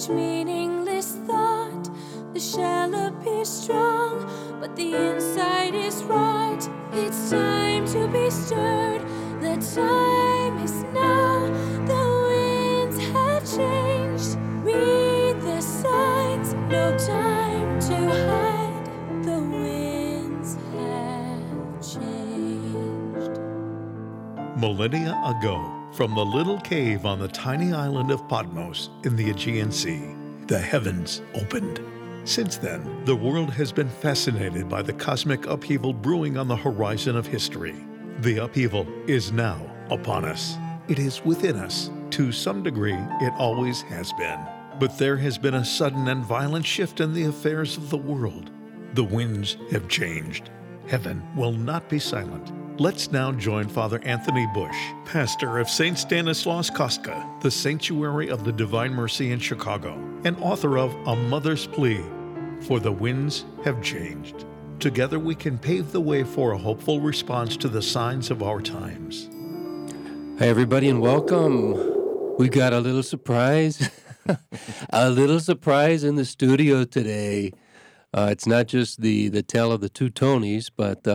each meaningless thought. The shell appears strong, but the inside is rot. It's time to be stirred. The time is now. The winds have changed. Read the signs. No time to hide. The winds have changed. Millennia ago, from the little cave on the tiny island of Patmos in the Aegean Sea, the heavens opened. Since then, the world has been fascinated by the cosmic upheaval brewing on the horizon of history. The upheaval is now upon us. It is within us. To some degree, it always has been. But there has been a sudden and violent shift in the affairs of the world. The winds have changed. Heaven will not be silent. Let's now join Father Anthony Bush, pastor of St. Stanislaus Kostka, the Sanctuary of the Divine Mercy in Chicago, and author of A Mother's Plea, For the Winds Have Changed. Together we can pave the way for a hopeful response to the signs of our times. Hi, everybody, and welcome. We got a little surprise. A little surprise in the studio today. It's not just the tale of the two Tonys, but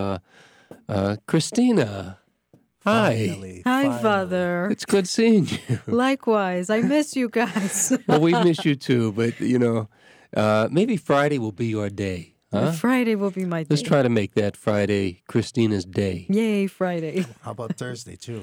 Christina. Hi. Hi, Father. It's good seeing you. Likewise. I miss you guys. Well, we miss you too, but, maybe Friday will be your day. Huh? Friday will be my day. Let's try to make that Friday Christina's day. Yay, Friday. How about Thursday, too?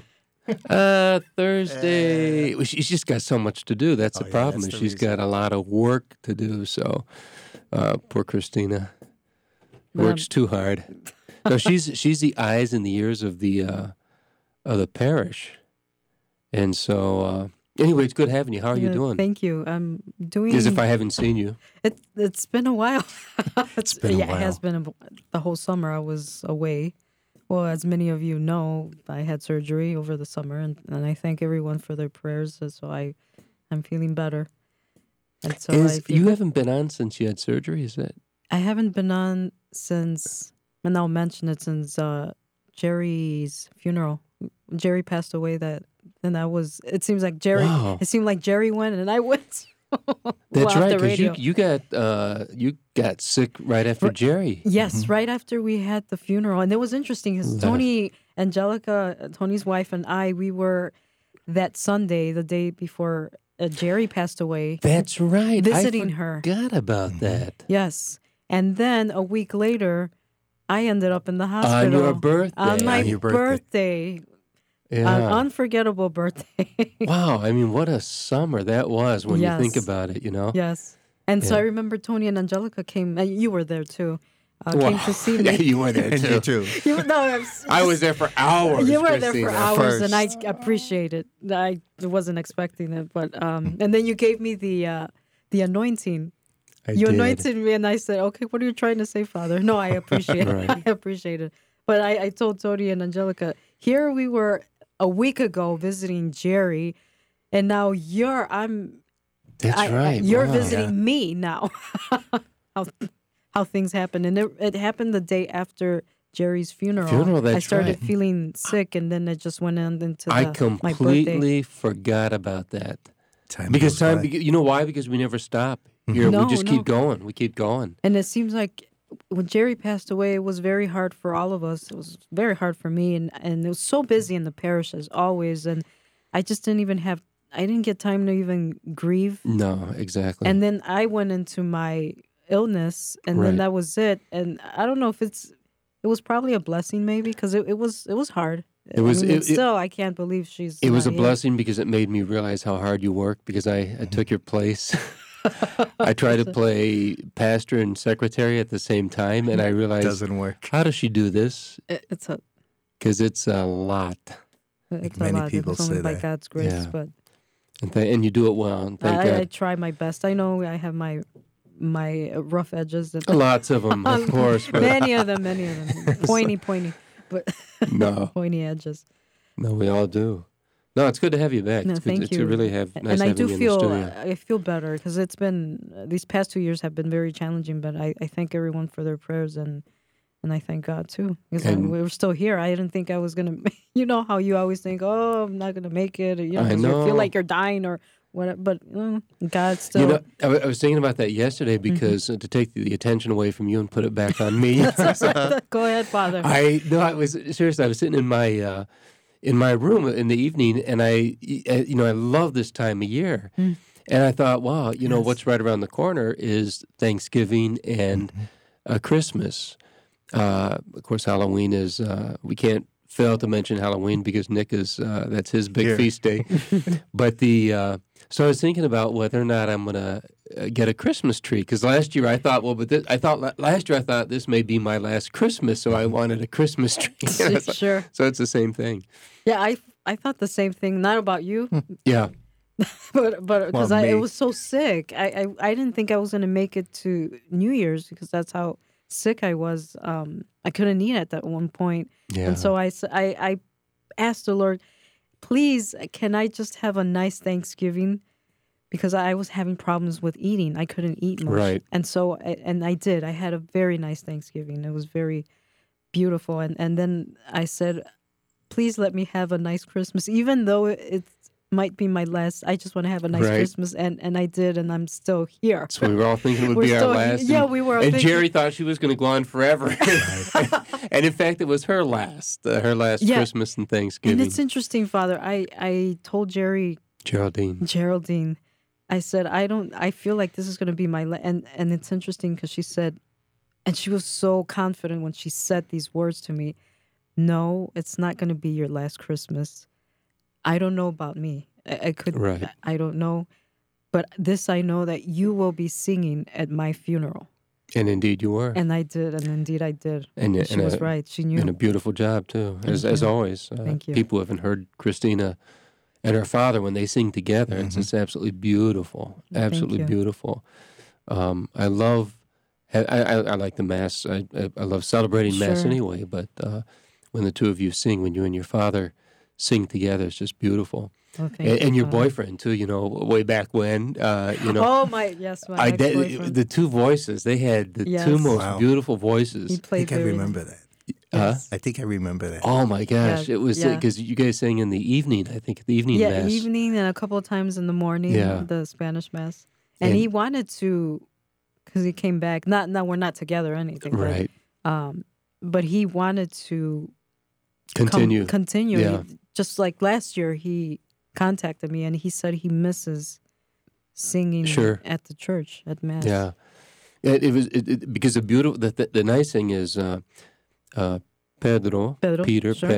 Thursday. Well, she's just got so much to do. That's the problem. That's the She's reason. got a lot of work to do. So, poor Christina works too hard. No, she's the eyes and the ears of the parish. And so, anyway, it's good having you. How are you doing? Thank you. I'm doing. As if I haven't seen you. It's been a while. It's been a while. It has been the whole summer. I was away. Well, as many of you know, I had surgery over the summer, and I thank everyone for their prayers. So I'm feeling better. And so You haven't been on since you had surgery, is it? I haven't been on since, and I'll mention it, since Jerry's funeral. Jerry passed away it seems like Jerry, Wow. It seemed like Jerry went and I went. That's off right, the because radio. you got sick right after Jerry. Yes, right after we had the funeral. And it was interesting because Tony, Angelica, Tony's wife, and we were that Sunday, the day before Jerry passed away. That's right. Visiting I her. forgot about that. Yes. And then a week later, I ended up in the hospital. On your birthday. On my your birthday. Yeah. An unforgettable birthday. Wow. I mean, what a summer that was when you think Yes. about it, Yes. And so Yeah. I remember Tony and Angelica came, and you were there too, came to see Yeah, me. you were there And too. you, too. I was there for hours. You were there for Christina. hours, and I First. appreciate it. I wasn't expecting it, but and then you gave me the anointing. I You did. anointed me, and I said, "Okay, what are you trying to say, Father?" No, I appreciate Right. it. I appreciate it. But I told Tony and Angelica, here we were a week ago visiting Jerry, and now you're Right. you're Wow. visiting me now. how things happen, and it happened the day after Jerry's funeral. That's I started right. feeling sick, and then it just went on into I my birthday. completely forgot about that. Time Because goes by. you know why? Because we never stop. Here, No, we just no. keep going. We keep going. And it seems like when Jerry passed away, it was very hard for all of us. It was very hard for me, and it was so busy in the parish as always, and I just I didn't get time to even grieve. No, exactly. And then I went into my illness, and Right. then that was it. And I don't know if it was probably a blessing, maybe, because it was hard. It was- I mean, it- still, I can't believe she's. It was a not here. blessing because it made me realize how hard you work because I took your place. I tried to play pastor and secretary at the same time, and I realized, Doesn't work. how does she do this? It's a Because it's a lot. it's many a lot. people It's only say by that. God's grace, Yeah. but And you do it well. And thank I God. try my best. I know I have my rough edges. That, Lots of them, of course. But many of them, pointy, but No. pointy edges. no, we all do. No, it's good to have you back. No, It's good thank to you. really have nice And I having do you in feel the studio. I feel better because it's been these past 2 years have been very challenging. But I thank everyone for their prayers and I thank God too because And- we were still here. I didn't think I was gonna. You know how you always think, oh, I'm not gonna make it. Or, you know, I 'cause you know. feel like you're dying or what? But God still. You know, I was thinking about that yesterday because to take the attention away from you and put it back on me. Go ahead, Father. I was sitting in my room in the evening, and I love this time of year, and I thought, wow, what's right around the corner is Thanksgiving and Christmas. Of course, Halloween is we can't fail to mention Halloween because Nick is that's his big feast day. But so I was thinking about whether or not I'm gonna get a Christmas tree because last year I thought, last year I thought this may be my last Christmas, so I wanted a Christmas tree. Sure. So it's the same thing. Yeah, I thought the same thing. Not about you, Yeah. but because Well, I me. was so sick. I didn't think I was gonna make it to New Year's because that's how sick I was. I couldn't eat at that one point, Yeah. and so I asked the Lord, please, can I just have a nice Thanksgiving? Because I was having problems with eating. I couldn't eat much. Right. And so, and I did. I had a very nice Thanksgiving. It was very beautiful. And then I said, please let me have a nice Christmas. Even though it might be my last, I just want to have a nice Right. Christmas. And I did, and I'm still here. So we were all thinking it would We're be our still- last. yeah, and, we were And thinking- Jerry thought she was going to go on forever. And in fact, it was her last Yeah. Christmas and And Thanksgiving. it's interesting, Father. I told Geraldine, I said, I feel like this is going to be my, and it's interesting because she said, and she was so confident when she said these words to me, no, it's not going to be your last Christmas. I don't know about me. I could, Right. I don't know. But this I know that you will be singing at my funeral. And indeed you were. And I did, and indeed I did. And- She and was a- right. She knew. And a beautiful job, too, as you. always. Thank you. People haven't heard Christina and her father when they sing together. It's just absolutely beautiful. Absolutely you. beautiful. I love, I like the Mass. I love celebrating Mass Sure. anyway, but when the two of you sing, when you and your father sing together, it's just beautiful. Oh, thank And you, your Father. boyfriend, too, way back when, Oh, my ex-boyfriend. the two voices, they had the Yes. two most Wow. beautiful He voices. I played think I very remember that. Yes. I think I remember that. Oh my gosh, Yeah, it was yeah. because you guys sang in the evening, I think, the evening Yeah, Mass. evening and a couple of times in the morning, Yeah. the Spanish Mass. And And- he wanted to, because he came back, not we're not together or anything. but, Right. But he wanted to Continue. continue. Yeah. Just like last year, he contacted me and he said he misses singing Sure. at the church, at Mass. Yeah. It was because the nice thing is Pedro, Peter, sure.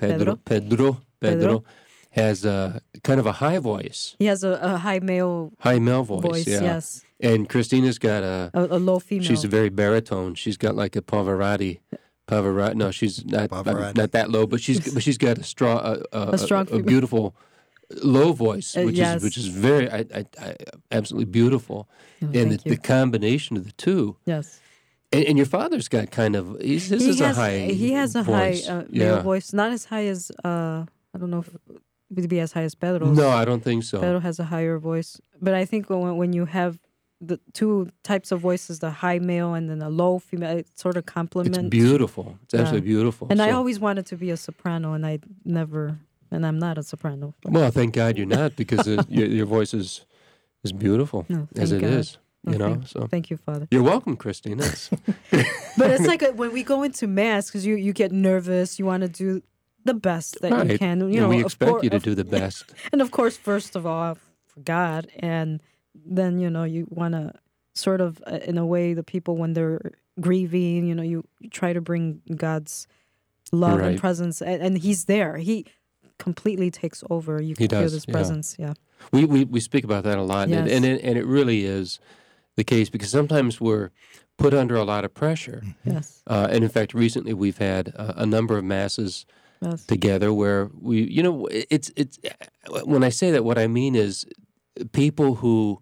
Pedro has a kind of a high voice, He has a high male high male voice. voice, Yeah. yes. And Christina's got A low female. she's a very baritone. She's got like a Pavarotti. No, she's not Pavarotti. not that low, but she's got a strong strong a female. beautiful low voice, which yes. is very I absolutely beautiful. Oh, And thank the you. combination of the two. Yes. And your father's got kind of his is a high he has a voice. high male Yeah. voice, not as high as I don't know if it would be as high as Pedro's. No, I don't think so. Pedro has a higher voice, but I think when you have the two types of voices, the high male and then a low female, it sort of It's complements. beautiful. It's Yeah. absolutely beautiful. And I So- always wanted to be a soprano, and I never, and I'm not a soprano. well, thank God you're not because your voice is beautiful No, as thank it God. is. Oh, You know, thank, so thank you, Father. you're welcome, Christine. That's, But it's like when we go into Mass, because you get nervous, you want to do the best that you right. can. You And know, we of expect cour- you to of- do the best. And of course, first of all, for God, and then you want to sort of, in a way, the people when they're grieving, you try to bring God's love and Right. presence, and He's there. He completely takes over. You He can feel does, His yeah. presence. Yeah. We speak about that a lot, Yes. and it really is the case because sometimes we're put under a lot of pressure. Yes. And in fact, recently we've had a number of masses Yes. together where it's when I say that, what I mean is people who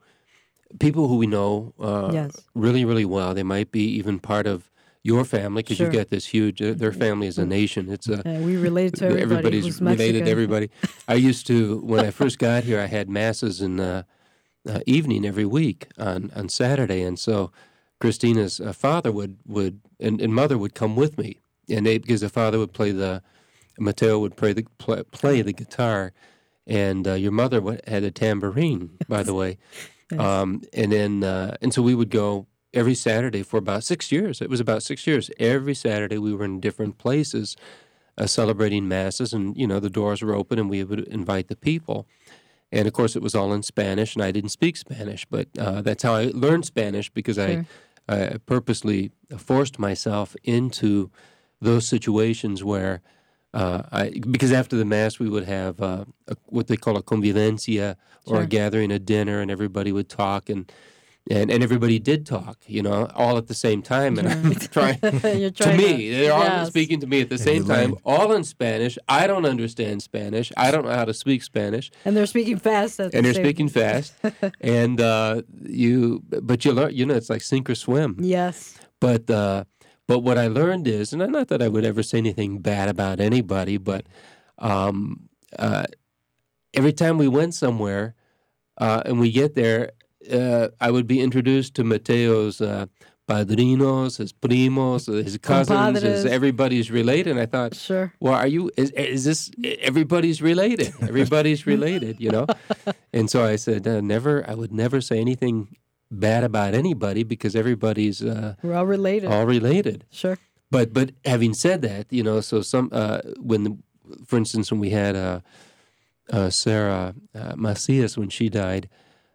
we know Yes. really, really well. They might be even part of your family because Sure. you've got this huge. Their family is a nation. It's a We relate to everybody. everybody's who's related Mexican. to everybody. I used to when I first got here. I had masses in evening every week on Saturday, and so Christina's father would and mother would come with me, and because the father would play Mateo would play the guitar, and your mother had a tambourine, by the way. Yes. And so we would go every Saturday for about 6 years. It was about 6 years. Every Saturday we were in different places celebrating masses, and the doors were open, and we would invite the people. And of course, it was all in Spanish, and I didn't speak Spanish, but that's how I learned Spanish, because Sure. I purposely forced myself into those situations where because after the Mass we would have what they call a convivencia, or Sure. a gathering, a dinner, and everybody would talk, and everybody did talk, all at the same time. And I'm trying, You're to trying me, they're all Yes. speaking to me at the same you time, learn. all in Spanish. I don't understand Spanish. I don't know how to speak Spanish. And they're speaking fast. At And the they're same- speaking fast. And you learn, it's like sink or swim. Yes. But what I learned is, and not that I would ever say anything bad about anybody, but every time we went somewhere and we get there, I would be introduced to Mateo's padrinos, his primos, his cousins, Compadres. everybody's related. And I thought, Sure. well, is this, everybody's related. Everybody's related, And so I said, I would never say anything bad about anybody, because everybody's We're all related. all related. Sure. But having said that, so for instance, when we had Sarah Macias, when she died,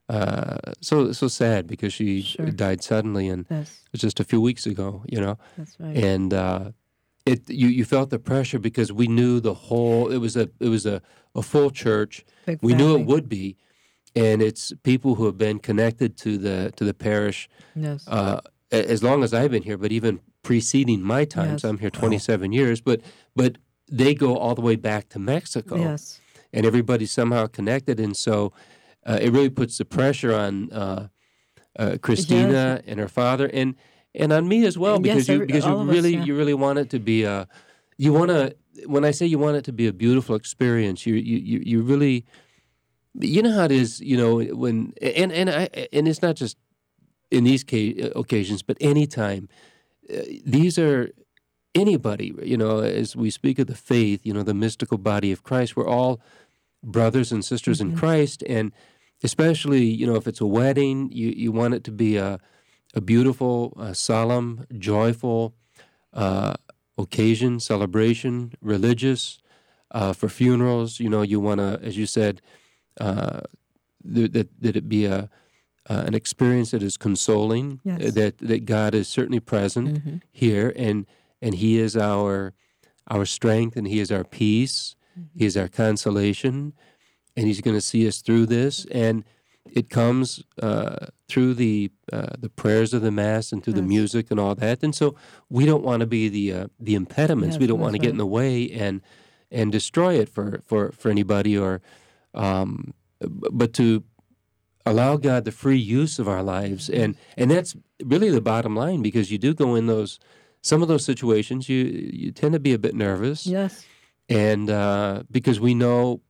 so sad, because she Sure. died suddenly, and Yes. it was just a few weeks ago, That's right. and you felt the pressure, because we knew it was a full church. Big We knew family. it would be, and it's people who have been connected to the parish Yes. as long as I've been here, but even preceding my time. Yes. So I'm here 27 years, but they go all the way back to Mexico, Yes. and everybody's somehow connected, and so it really puts the pressure on Christina and her father, and on me as well, And yes, because all of us, yeah. you really want it to be when I say you want it to be a beautiful experience, you really, how it is, when and it's not just in these occasions, but anytime. These are anybody, as we speak of the faith, the mystical body of Christ, we're all brothers and sisters in Christ, and especially, if it's a wedding, you want it to be a beautiful, solemn, joyful occasion, celebration, religious. For funerals, you want to, as you said, that it be an experience that is consoling. Yes. That God is certainly present here, and He is our strength, and He is our peace. He is our consolation, and He's going to see us through this. And it comes through the prayers of the Mass and through the Yes. music and all that. And so we don't want to be the impediments. Yes, we don't want to that's get in the way and destroy it for anybody, or but to allow God the free use of our lives, and that's really the bottom line, because you do go in some of those situations, you tend to be a bit nervous, Yes. and because we know,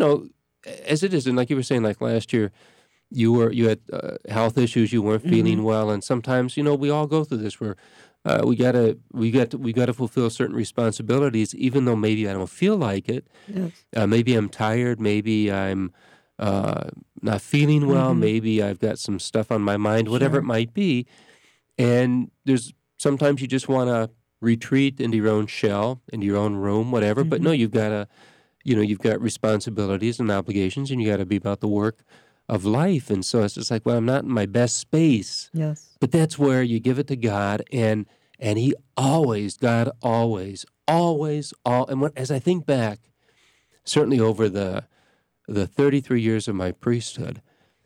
as it is, and like you were saying, like last year, you had health issues, you weren't feeling well, and sometimes we all go through this where we gotta fulfill certain responsibilities, even though maybe I don't feel like it. Yes. Maybe I'm tired. Maybe I'm not feeling well. Maybe I've got some stuff on my mind, whatever Sure. it might be. And sometimes you just want to retreat into your own shell, into your own room, whatever. But no, you've got you've got responsibilities and obligations, and you got to be about the work of life. And so it's just like, well, I'm not in my best space. Yes. But that's where you give it to God, and He always, God always, and as I think back, certainly over the 33 years of my priesthood,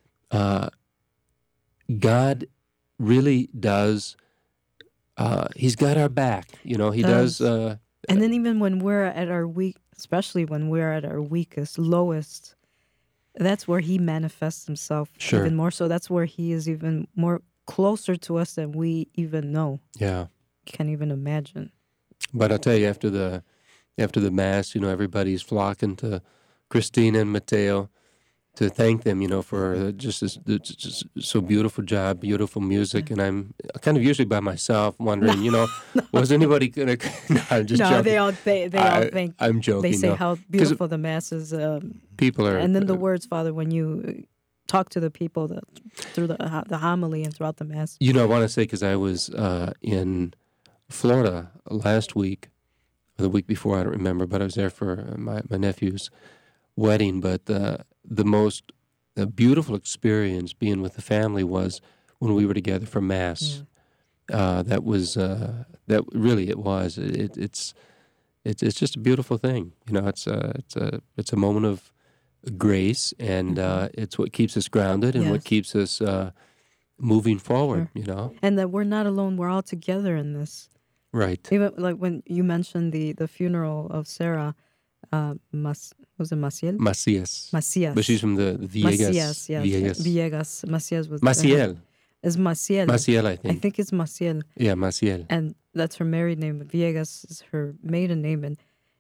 God really does. He's got our back. He does. And then even when we're at our especially when we're at our weakest, lowest, that's where He manifests Himself Sure. even more. So that's where He is even more closer to us than we even know. Yeah. Can't even imagine. But I'll tell you, after the Mass, everybody's flocking to Christina and Mateo, to thank them, for just this just so beautiful job, beautiful music, and I'm kind of usually by myself, wondering, was anybody gonna? No, I'm just joking. they all think. I'm joking. They say how beautiful the mass is. People are, and then the words, Father, when you talk to the people through the homily and throughout the mass. I want to say because I was in Florida last week, or the week before, I don't remember, but I was there for my nephew's wedding, but the most beautiful experience being with the family was when we were together for Mass. That was that really it was. It's just a beautiful thing. It's a moment of grace, and it's what keeps us grounded and what keeps us moving forward. And that we're not alone. We're all together in this. Right. Even like when you mentioned the funeral of Sarah. Was it Maciel? Macias. But she's from the Villegas. Macias, yes. Villegas. Macias was... Maciel. It's Maciel. Maciel, I think. I think it's Maciel. Yeah, Maciel. And that's her married name. Villegas is her maiden name. And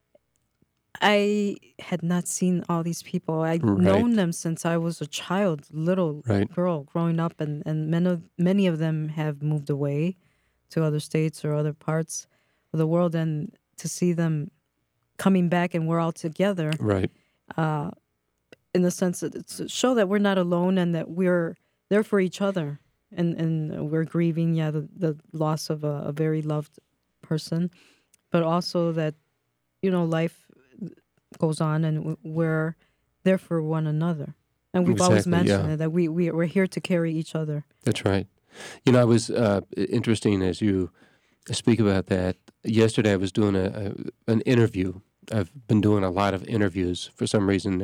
I had not seen all these people. I'd known them since I was a child, little girl growing up. And many of them have moved away to other states or other parts of the world. And to see them coming back and we're all together, right? In the sense that it's to show that we're not alone and that we're there for each other, and we're grieving, the loss of a very loved person, but also that life goes on and we're there for one another, and we've always mentioned it, that we're here to carry each other. That's right. I was interesting as you speak about that. Yesterday I was doing an interview. I've been doing a lot of interviews for some reason.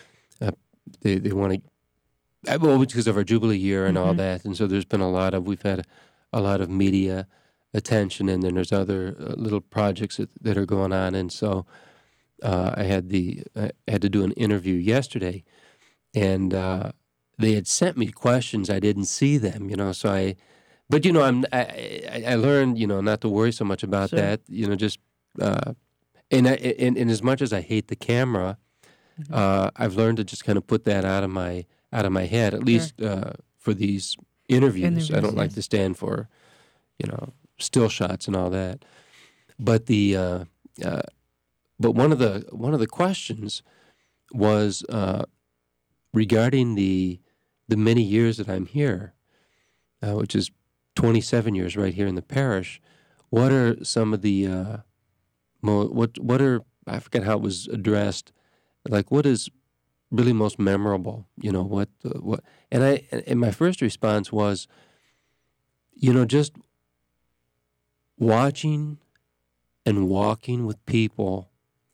They want to, because of our Jubilee year and all that, and so we've had a lot of media attention, and then there's other little projects that are going on, and so I had to do an interview yesterday, and they had sent me questions. I didn't see them, so But I learned not to worry so much about that. Just and as much as I hate the camera, I've learned to just kind of put that out of my head. At least for these interviews, I don't like to stand for still shots and all that. But but one of the questions was regarding the many years that I'm here, which is 27 years right here in the parish. What are some of the what are, I forget how it was addressed, like what is really most memorable? What and my first response was, just watching and walking with people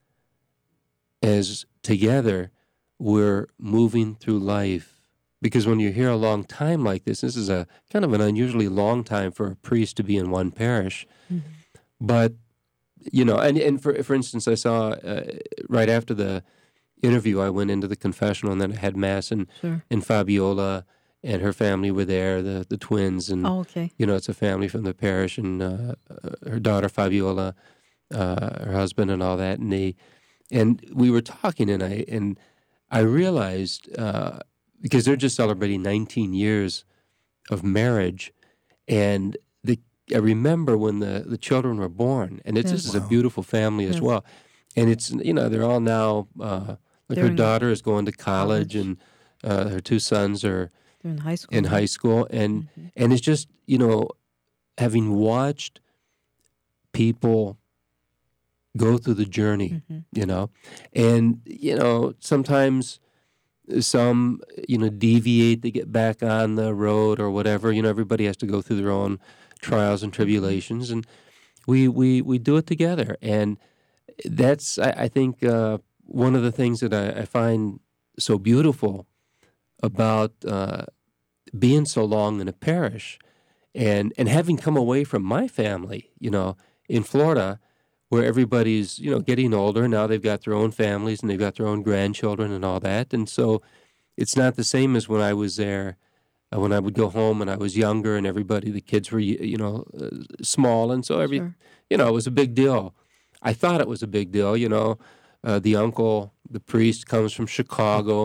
as together we're moving through life. Because when you're here a long time like this is a kind of an unusually long time for a priest to be in one parish. But, and for instance, I saw right after the interview, I went into the confessional, and then I had Mass, and Fabiola and her family were there, the twins. And, it's a family from the parish, and her daughter Fabiola, her husband and all that. And we were talking, and I realized... because they're just celebrating 19 years of marriage, and I remember when the children were born, and this is a beautiful family as well, and it's they're all now her daughter is going to college. And her two sons are in high school, and it's just having watched people go through the journey, and sometimes. Some, deviate, they get back on the road or whatever. Everybody has to go through their own trials and tribulations, and we do it together. And that's, I think, one of the things that I find so beautiful about being so long in a parish and having come away from my family, in Florida, where everybody's, getting older. Now they've got their own families and they've got their own grandchildren and all that. And so it's not the same as when I was there, when I would go home and I was younger and the kids were, small. And so it was a big deal. I thought it was a big deal, the uncle, the priest comes from Chicago,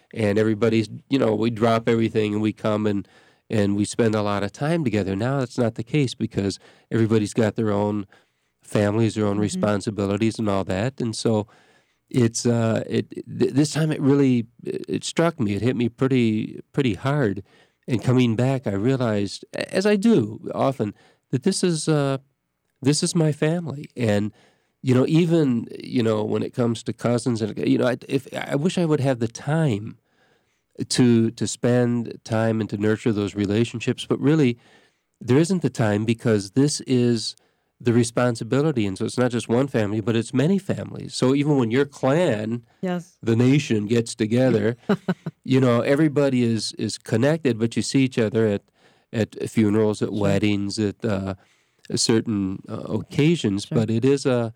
and everybody's, we drop everything and we come and we spend a lot of time together. Now that's not the case because everybody's got their own families, their own responsibilities and all that. And so it's this time it struck me. It hit me pretty hard. And coming back, I realized, as I do often, that this is my family. And even when it comes to cousins, and I wish I would have the time to spend time and to nurture those relationships, but really there isn't the time because this is the responsibility, and so it's not just one family, but it's many families. So even when your clan, Yes. the nation, gets together, everybody is connected, but you see each other at funerals, at weddings, at certain occasions. Sure. But it is a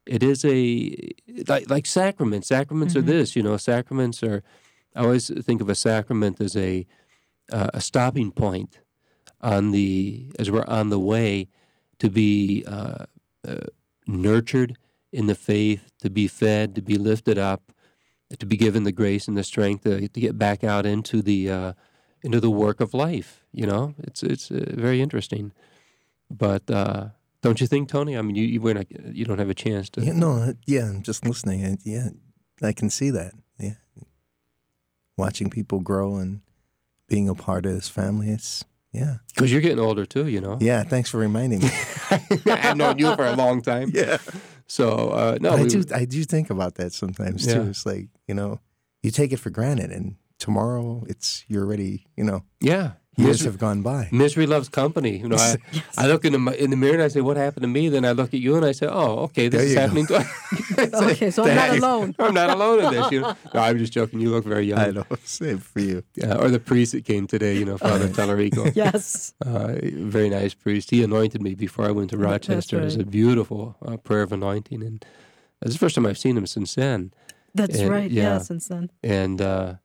like sacraments. Sacraments are this, sacraments are. I always think of a sacrament as a stopping point as we're on the way to be nurtured in the faith, to be fed, to be lifted up, to be given the grace and the strength to get back out into the work of life. It's very interesting. But don't you think, Tony? I mean, you don't have a chance to. I'm just listening, and I can see that. Yeah, watching people grow and being a part of this family. Because you're getting older too, Yeah, thanks for reminding me. I've known you for a long time. Yeah. So no, I do think about that sometimes too. It's like you take it for granted, and tomorrow you're already Yeah. years have gone by. Misery loves company. I look in the mirror and I say, "What happened to me?" Then I look at you and I say, "Oh, okay, this is happening to." Okay, so I'm not alone. I'm not alone in this. No, I'm just joking. You look very young. I know. Same for you. Or the priest that came today, Father Tallarico. Yes. Very nice priest. He anointed me before I went to Rochester. Right. It was a beautiful prayer of anointing, and it's the first time I've seen him since then. That's right. Yeah. Yeah, since then. And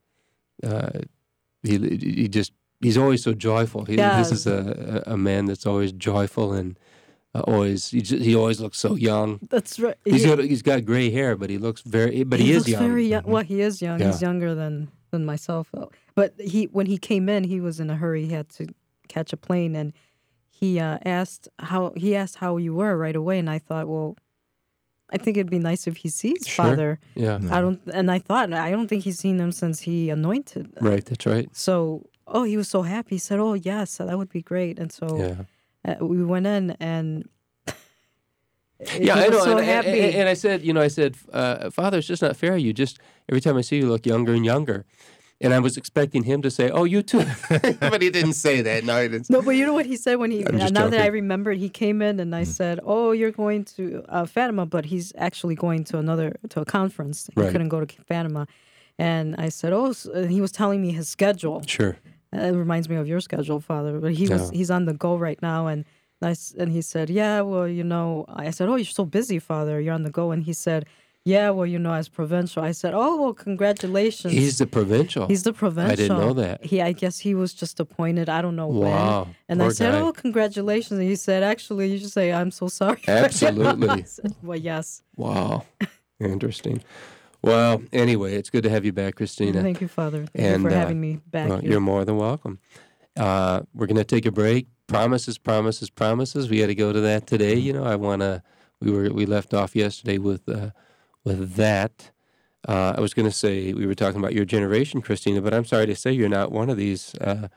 he's always so joyful. This is a man that's always joyful and he always looks so young. That's right. He's got gray hair, but he looks he is young. Very young. Well, he is young. Yeah. He's younger than myself. But when he came in, he was in a hurry. He had to catch a plane, and he asked how you were right away. And I thought, well, I think it'd be nice if he sees Sure. Father. Yeah. I don't think he's seen him since he anointed. Right. That's right. So, he was so happy. He said, "Oh, yes, that would be great." And so we went in, and he I know. was so and, happy. and I said, Father, it's just not fair. You just every time I see you, look younger and younger. And I was expecting him to say, "Oh, you too," but he didn't say that. No, he didn't. No, but you know what he said when he. I'm just Now that I joking. remembered, he came in and I said, "Oh, you're going to Fatima," but he's actually going to a conference. He Right. couldn't go to Fatima, and I said, "Oh," and he was telling me his schedule. Sure. It reminds me of your schedule, Father. But he's on the go right now, and he said, "Yeah, well, I said, "Oh, you're so busy, Father. You're on the go," and he said, "Yeah, well, as provincial." I said, "Oh, well, congratulations." He's the provincial. He's the provincial. I didn't know that. I guess he was just appointed. I don't know Wow, when. And I poor said, guy. "Oh, congratulations!" And he said, "Actually, you should say I'm so sorry." Absolutely. I said, well, yes. Wow. Interesting. Well, anyway, it's good to have you back, Christina. Thank you, Father. Thank And, you for having me back Well, here. you're more than welcome. We're going to take a break. Promises, promises, promises. We got to go to that today. We left off yesterday with that. I was going to say we were talking about your generation, Christina, but I'm sorry to say you're not one of these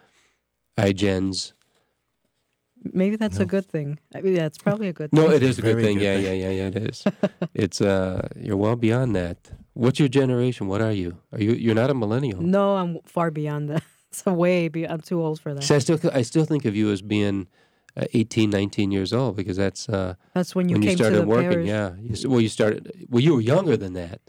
iGens. Maybe that's a good thing. I mean, that's probably a good thing. No, it is a good Very thing. good Yeah, thing. it is. It's you're well beyond that. What's your generation? What are you? You're not a millennial? No, I'm far beyond that. It's I'm too old for that. See, I still think of you as being 18, 19 years old because that's That's when you when you came to started the working. parish. Yeah. You were younger than that.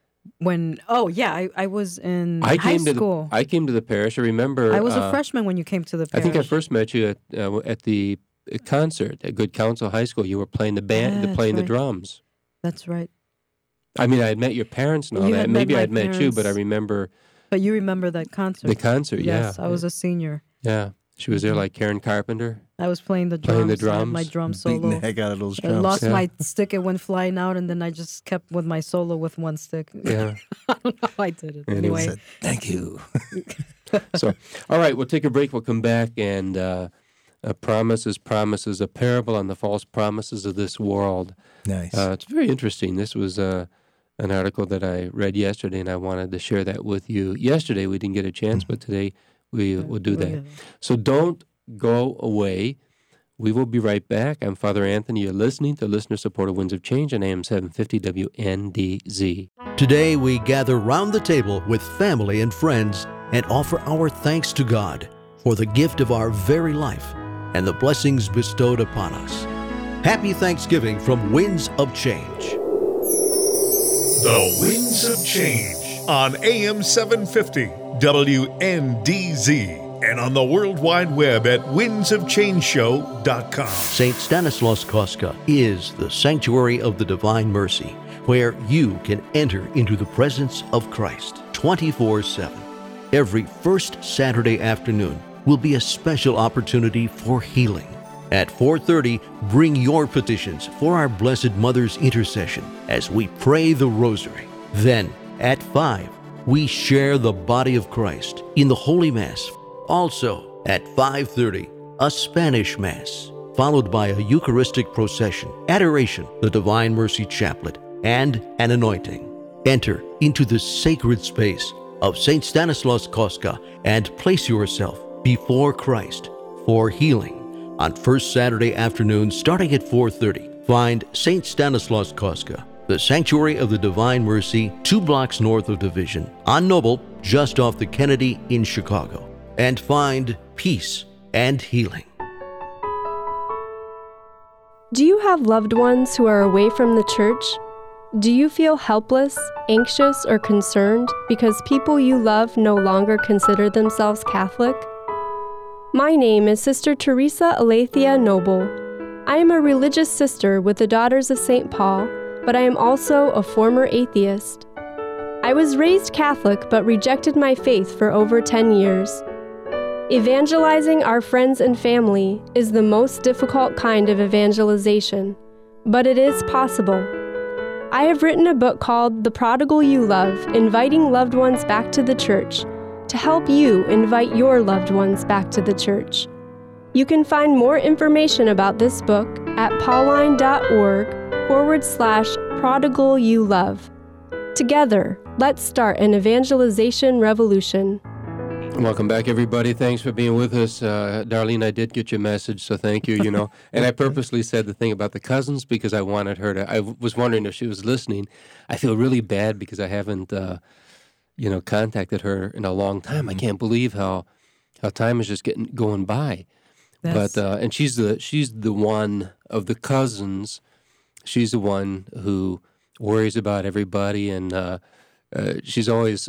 I was in I high came to school. I came to the parish. I remember. I was a freshman when you came to the I parish. think I first met you at the concert at Good Counsel High School. You were playing the band, Yeah, that's playing the right. drums. That's right. I mean, I had met your parents and all You that. had met Maybe my I'd met you, but I parents. remember But you remember that concert? the concert. Yes, Yeah, I was a senior. Yeah, She was there like Karen Carpenter. I was playing the drums. Playing the I had drums. my drum Beating solo. the heck out of those I drums. lost Yeah. my stick. It went flying out, and then I just kept with my solo with one stick. Yeah. I don't know how I did it. And it Anyway, Said, thank you. So, all right, we'll take a break. We'll come back and promises, a parable on the false promises of this world. Nice. It's very interesting. This was an article that I read yesterday, and I wanted to share that with you. Yesterday we didn't get a chance, but today we will do that. So don't go away. We will be right back. I'm Father Anthony. You're listening to listener-supported Winds of Change on AM 750 WNDZ. Today we gather round the table with family and friends and offer our thanks to God for the gift of our very life and the blessings bestowed upon us. Happy Thanksgiving from Winds of Change. The Winds of Change on AM 750 WNDZ and on the World Wide Web at windsofchangeshow.com. St. Stanislaus Kostka is the sanctuary of the Divine Mercy, where you can enter into the presence of Christ 24/7. Every first Saturday afternoon will be a special opportunity for healing. At 4:30, bring your petitions for our Blessed Mother's intercession as we pray the Rosary. Then, at 5, we share the body of Christ in the Holy Mass. Also, at 5:30, a Spanish Mass, followed by a Eucharistic procession, adoration, the Divine Mercy Chaplet, and an anointing. Enter into the sacred space of St. Stanislaus Kostka and place yourself before Christ for healing. On first Saturday afternoon, starting at 4:30, find St. Stanislaus Kostka, the Sanctuary of the Divine Mercy, 2 blocks north of Division, on Noble, just off the Kennedy in Chicago, and find peace and healing. Do you have loved ones who are away from the church? Do you feel helpless, anxious, or concerned because people you love no longer consider themselves Catholic? My name is Sister Teresa Alethea Noble. I am a religious sister with the Daughters of St. Paul, but I am also a former atheist. I was raised Catholic but rejected my faith for over 10 years. Evangelizing our friends and family is the most difficult kind of evangelization, but it is possible. I have written a book called The Prodigal You Love, Inviting Loved Ones Back to the Church, to help you invite your loved ones back to the church. You can find more information about this book at pauline.org/prodigalyouLove. Together, let's start an evangelization revolution. Welcome back, everybody. Thanks for being with us. Darlene, I did get your message, so thank you, And I purposely said the thing about the cousins because I wanted her to, I was wondering if she was listening. I feel really bad because I haven't, contacted her in a long time. I can't believe how time is just going by. But and she's the one of the cousins. She's the one who worries about everybody, and she's always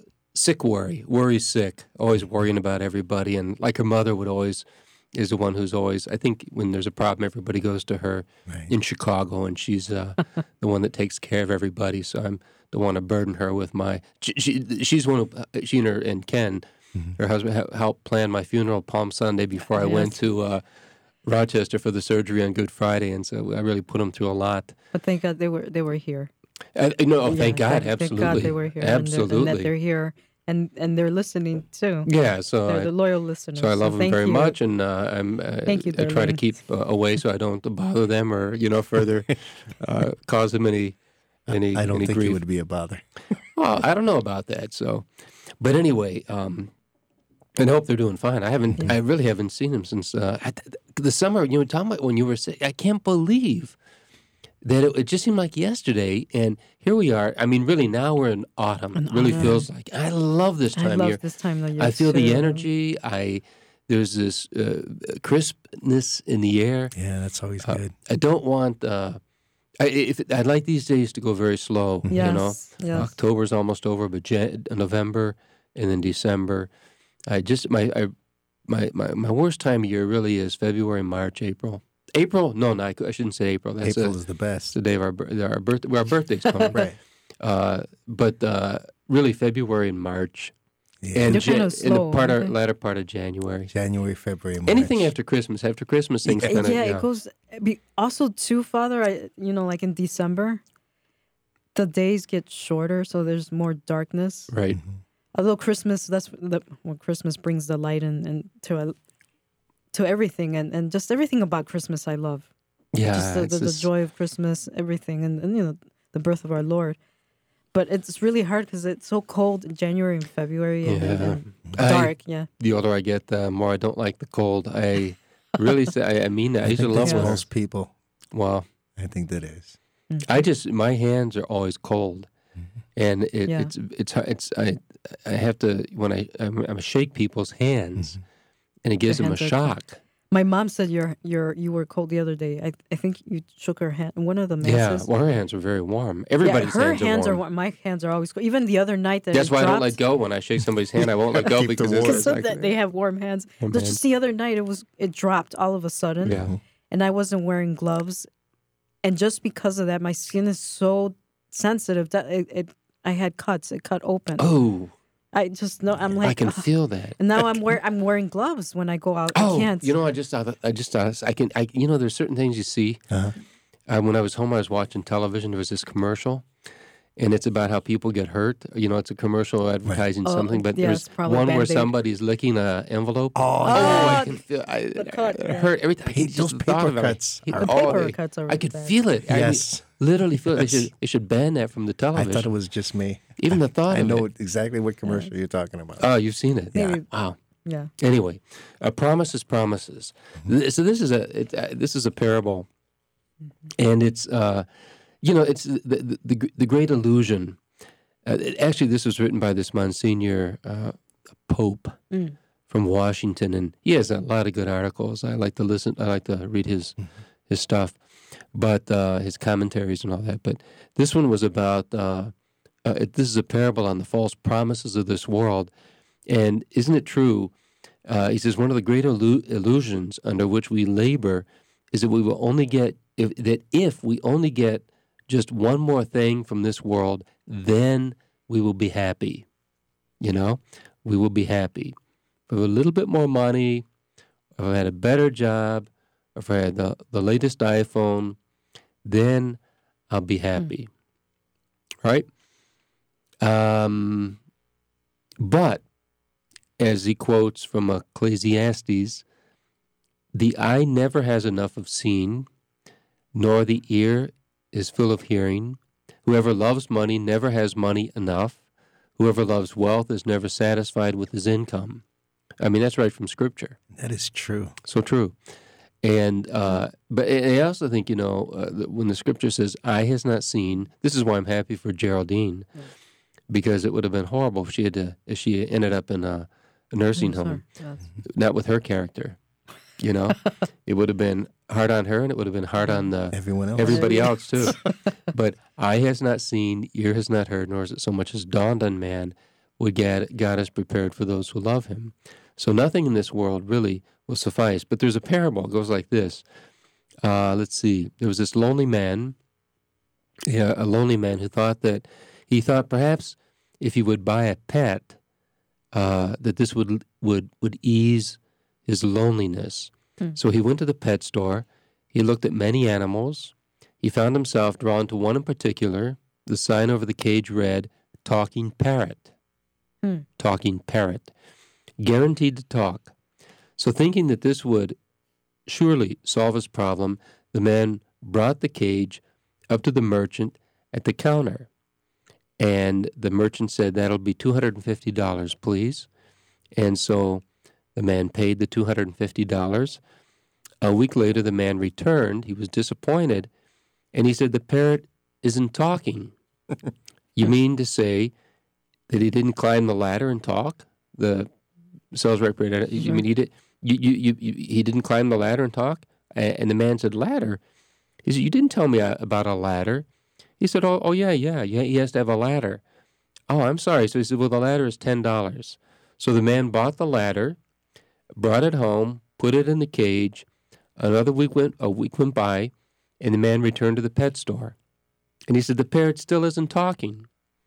worry sick, always worrying about everybody. And like her mother is the one who's always, I think when there's a problem, everybody goes to her in Chicago, and she's the one that takes care of everybody. So I'm don't want to burden her with my. She's one of she and Ken, her husband, helped plan my funeral Palm Sunday before I went to Rochester for the surgery on Good Friday, and so I really put them through a lot. But thank God they were here. Thank God, absolutely. Thank God they were here. Absolutely. And that they're here. And they're listening too. Yeah, so they're the loyal listeners. So I love them very much, and thank you, I try to Darlene. keep away so I don't bother them or further cause them any I don't any think grief. it would be a bother. Well, I don't know about that. So, but anyway, and I hope they're doing fine. I really haven't seen them since the summer. You were talking about when you were sick. I can't believe that it just seemed like yesterday, and here we are. I mean, really, now we're in autumn. It really feels like I love this time of year. This time of year. I feel too. the energy. There's this crispness in the air. Yeah, that's always good. I don't want. I'd like these days to go very slow. Yes, yes. October's almost over, but November and then December. I just my worst time of year really is February, March, April. April? No, I shouldn't say April. That's April is the best. the day of our birthday. Our birthday's coming. Right. But really, February and March Yeah. And They're kind of in the slow, aren't they? latter part of January. January, February, March. Anything after Christmas. After Christmas, things kind of, Yeah, it goes. Also, too, Father, like in December, the days get shorter, so there's more darkness. Right. Although Christmas, that's when Christmas brings the light and to everything, and just everything about Christmas I love. Yeah. Just the joy of Christmas, everything, and the birth of our Lord. But it's really hard because it's so cold in January and February and dark. The older I get, the more I don't like the cold. I really say, I mean that. I used to love that's winter. most people. Wow. I think that is. My hands are always cold, and I have to when I shake people's hands, and it gives them a hands are cold. shock. My mom said you were cold the other day. I think you shook her hand. One of the masses. Yeah, well, her hands are very warm. Everybody's her hands are warm. warm. My hands are always cold. Even the other night That's why I don't let go when I shake somebody's hand. I won't let go Keep the because warmth. it's like, they have warm hands. Warm Just hands. the other night, it dropped all of a sudden, and I wasn't wearing gloves, and just because of that, my skin is so sensitive that I had cuts. It cut open. Oh, I just know. I'm like I can "Ugh." feel that. And now I'm wearing gloves when I go out. Oh, I can't. I just thought there's certain things you see. When I was home, I was watching television. There was this commercial, and it's about how people get hurt. It's a commercial advertising something, but yeah, there's it's probably one where Band-Aid. somebody's licking an envelope. Oh, I can feel it cut, yeah. hurt every time. Those Just the paper thought of it, cuts I- are- The oh, paper they- cuts are I really could bad. feel it. Yes. Literally feel it. Yes. They should ban that from the I television. thought it was just me. Even the thought I of know it. exactly what commercial you're talking about. Oh, you've seen it. Maybe- Wow. Yeah. Anyway, promises. So this is a parable, and it's it's the great illusion. Actually, this was written by this Monsignor Pope from Washington, and he has a lot of good articles. I like to listen. I like to read his stuff, but his commentaries and all that. But this one was about. This is a parable on the false promises of this world. And isn't it true? He says one of the great illusions under which we labor is that we will only get if we only get just one more thing from this world, then we will be happy. We will be happy. If we have a little bit more money, if I had a better job, if I had the latest iPhone, then I'll be happy. Right? But as he quotes from Ecclesiastes, the eye never has enough of seeing, nor the ear is full of hearing. Whoever loves money never has money enough. Whoever loves wealth is never satisfied with his income. I mean, that's right from Scripture. That is true. So true. And but I also think, when the Scripture says, eye has not seen, this is why I'm happy for Geraldine, because it would have been horrible if she ended up in a nursing home, not with her character. It would have been hard on her, and it would have been hard on Everyone else. everybody else too. But eye has not seen, ear has not heard, nor is it so much as dawned on man what God has prepared for those who love him. So nothing in this world really will suffice. But there's a parable. It goes like this. Let's see. There was this lonely man, a lonely man who thought perhaps if he would buy a pet, that this would ease his loneliness. So he went to the pet store. He looked at many animals. He found himself drawn to one in particular. The sign over the cage read, "Talking Parrot." Talking parrot. Guaranteed to talk. So thinking that this would surely solve his problem, the man brought the cage up to the merchant at the counter. And the merchant said, "That'll be $250, please." And so the man paid the $250. A week later, the man returned. He was disappointed. And he said, "The parrot isn't talking." "You mean to say that he didn't climb the ladder and talk?" The sales rep, you mean he didn't climb the ladder and talk? And the man said, "Ladder?" He said, "You didn't tell me about a ladder." He said, oh yeah, he has to have a ladder. "Oh, I'm sorry." So he said, "Well, the ladder is $10. So the man bought the ladder, brought it home, put it in the cage. A week went by, and the man returned to the pet store. And he said, "The parrot still isn't talking."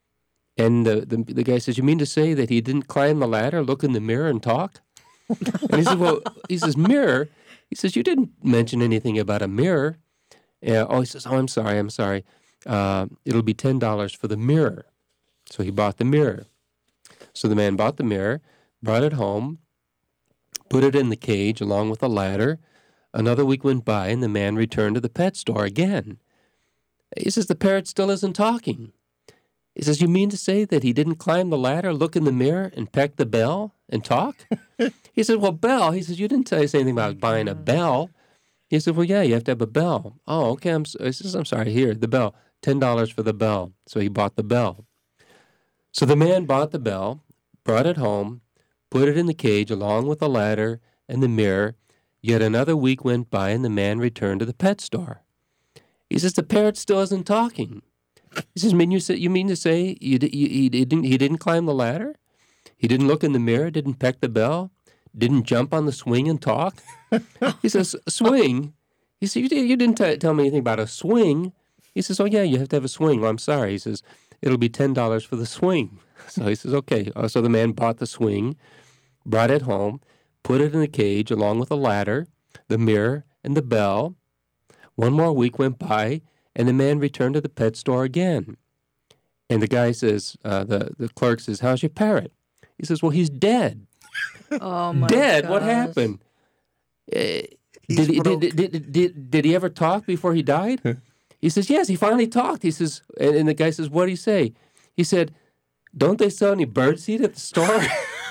And the guy says, "You mean to say that he didn't climb the ladder, look in the mirror, and talk?" And he says, "Well," he says, "Mirror?" He says, "You didn't mention anything about a mirror." He says, "Oh, I'm sorry. It'll be $10 for the mirror." So he bought the mirror. So the man bought the mirror, brought it home, put it in the cage along with a ladder. Another week went by, and the man returned to the pet store again. He says, "The parrot still isn't talking." He says, "You mean to say that he didn't climb the ladder, look in the mirror, and peck the bell and talk?" He said, "Well, bell." He says, "You didn't tell us anything about buying a bell." He said, "Well, yeah, you have to have a bell." "Oh, okay." He says, "I'm sorry. Here, the bell. $10 for the bell." So he bought the bell. So the man bought the bell, brought it home, put it in the cage along with the ladder and the mirror. Yet another week went by, and the man returned to the pet store. He says, "The parrot still isn't talking." He says, "You mean to say he didn't climb the ladder? He didn't look in the mirror, didn't peck the bell, didn't jump on the swing and talk?" He says, "Swing?" He says, "You didn't tell me anything about a swing." He says, "Oh, yeah, you have to have a swing." "Well, I'm sorry." He says, "It'll be $10 for the swing." So he says, "Okay." So the man bought the swing, brought it home, put it in the cage along with a ladder, the mirror, and the bell. One more week went by, and the man returned to the pet store again. And the guy says, the clerk says, "How's your parrot?" He says, "Well, he's dead." Oh my Dead? gosh. What happened? Did he ever talk before he died? He says, "Yes, he finally talked." He says, and the guy says, "What did he say?" He said, "Don't they sell any birdseed at the store?"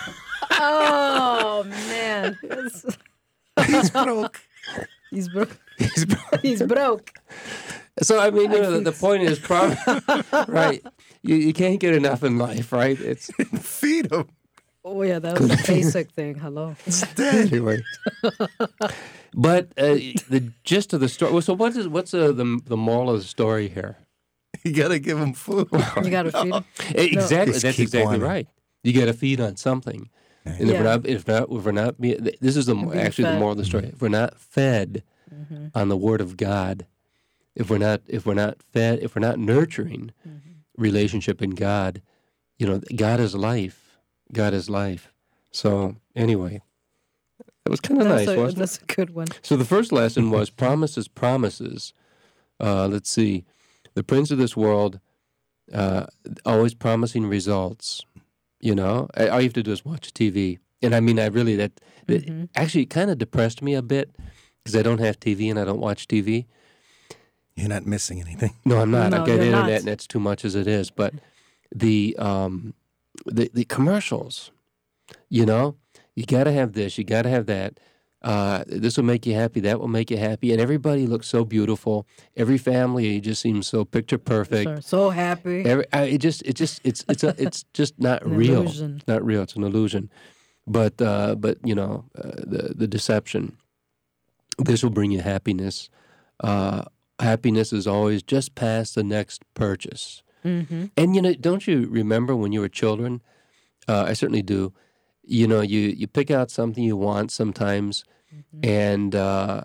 Oh man. He's broke. He's broke. He's broke. He's broke. So I mean, the point is probably right. You can't get enough in life, right? It's Feed him. Oh yeah, that was a basic thing. Hello. It's dead. anyway. But the gist of the story. So what's the moral of the story here? You gotta give him food. You gotta feed him. Exactly. Just That's keep exactly wanting. right. You got to feed on something. And Yeah. if we're not, this is being actually the fed. moral of the story. If we're not fed on the Word of God, if we're not fed, if we're not nurturing relationship in God, God is life. God is life. So anyway, that was kind of nice, wasn't it? That's a good one. So the first lesson was promises, promises. Let's see. The prince of this world, always promising results. All you have to do is watch TV. And I mean, that actually kind of depressed me a bit because I don't have TV and I don't watch TV. You're not missing anything. No, I'm not. No, I've got you're internet not. and that's too much as it is. But the commercials, you got to have this, you got to have that. This will make you happy, that will make you happy. And everybody looks so beautiful. Every family just seems so picture perfect. So happy. It's just not An real. illusion. It's not real. It's an illusion. But the deception. This will bring you happiness. Happiness is always just past the next purchase. Mm-hmm. And don't you remember when you were children? I certainly do. You pick out something you want sometimes, and by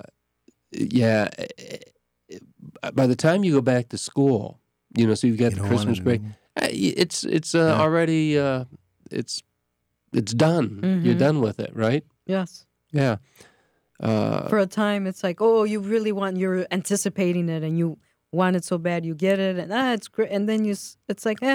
the time you go back to school, so you've got You the don't Christmas want break. it It's already it's done. Mhm. You're done with it, right? Yes. Yeah. For a time, it's like, oh, you're anticipating it, and you want it so bad, you get it, and it's great, and then it's like,